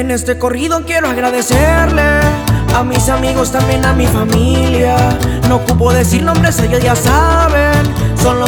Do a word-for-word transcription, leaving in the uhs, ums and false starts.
En este corrido quiero agradecerle a mis amigos, también a mi familia. No ocupo decir nombres, ellos ya saben. Son los